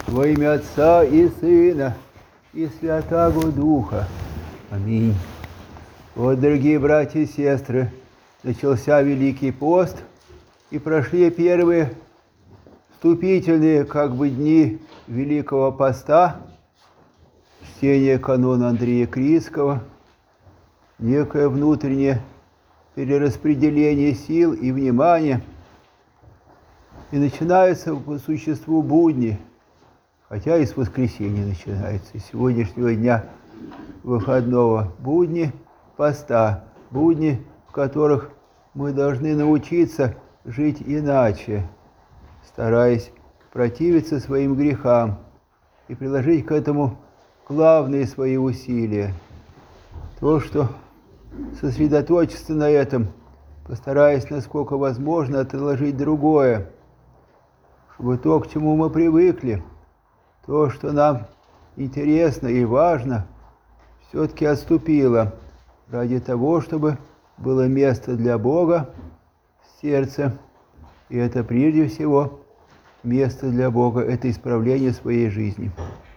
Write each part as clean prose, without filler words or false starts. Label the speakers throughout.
Speaker 1: Во имя Отца и Сына и Святаго Духа. Аминь. Вот, дорогие братья и сестры, начался Великий пост, и прошли первые вступительные дни Великого поста, чтение канона Андрея Критского, некое внутреннее перераспределение сил и внимания, и начинаются по существу будни, хотя и с воскресенья начинается, с сегодняшнего дня выходного, будни поста, будни, в которых мы должны научиться жить иначе, стараясь противиться своим грехам и приложить к этому главные свои усилия. То, что сосредоточиться на этом, постараясь, насколько возможно, отложить другое, чтобы то, к чему мы привыкли, то, что нам интересно и важно, все-таки отступило ради того, чтобы было место для Бога в сердце. И это прежде всего место для Бога – это исправление своей жизни.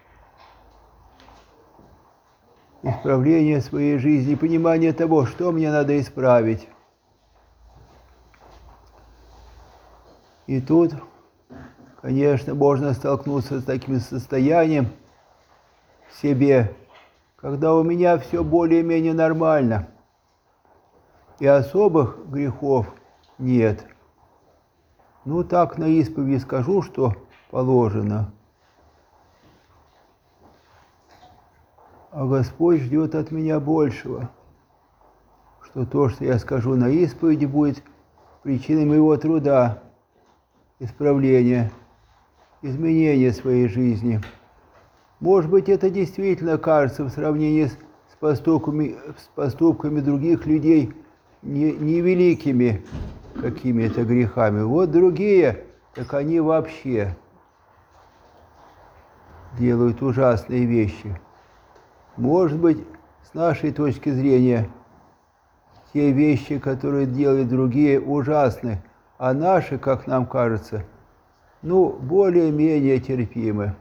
Speaker 1: Исправление своей жизни, понимание того, что мне надо исправить. И тут, конечно, можно столкнуться с таким состоянием в себе, когда у меня все более-менее нормально, и особых грехов нет. Ну, так на исповеди скажу, что положено. А Господь ждет от меня большего, что то, что я скажу на исповеди, будет причиной моего труда, исправления, изменения своей жизни. Может быть, это действительно кажется в сравнении с поступками других людей невеликими какими-то грехами. Вот другие, так они вообще делают ужасные вещи. Может быть, с нашей точки зрения, те вещи, которые делают другие, ужасны, а наши, как нам кажется, более-менее терпимы.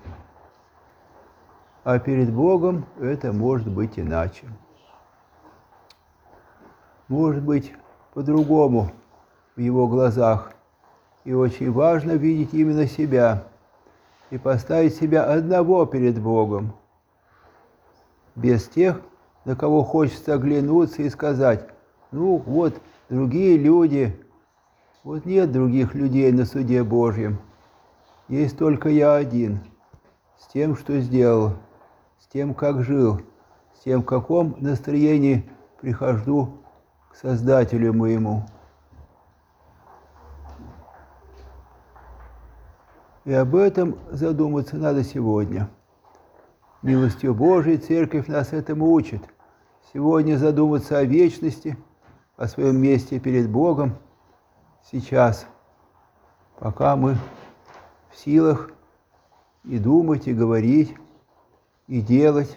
Speaker 1: А перед Богом это может быть иначе. Может быть, по-другому в Его глазах. И очень важно видеть именно себя и поставить себя одного перед Богом, без тех, на кого хочется оглянуться и сказать: вот другие люди, вот нет других людей на суде Божьем, есть только я один, с тем, что сделал, с тем, как жил, с тем, в каком настроении прихожу к Создателю моему. И об этом задуматься надо сегодня. Милостью Божией Церковь нас этому учит. Сегодня задуматься о вечности, о своем месте перед Богом, сейчас, пока мы в силах и думать, и говорить, и делать,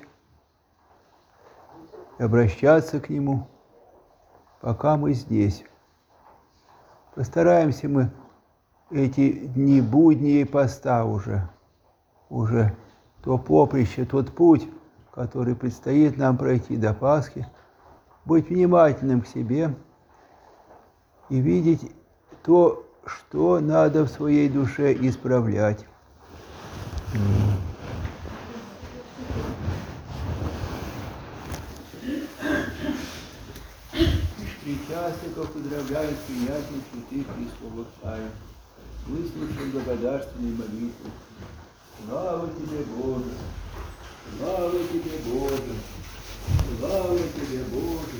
Speaker 1: и обращаться к Нему, пока мы здесь. Постараемся мы эти дни будни и поста уже то поприще, тот путь, который предстоит нам пройти до Пасхи, быть внимательным к себе и видеть то, что надо в своей душе исправлять. Причастников поздравляют с принятием святых Христовых тайн. Выслушай благодарственную молитву. Слава Тебе, Боже! Слава Тебе, Боже! Слава Тебе, Боже!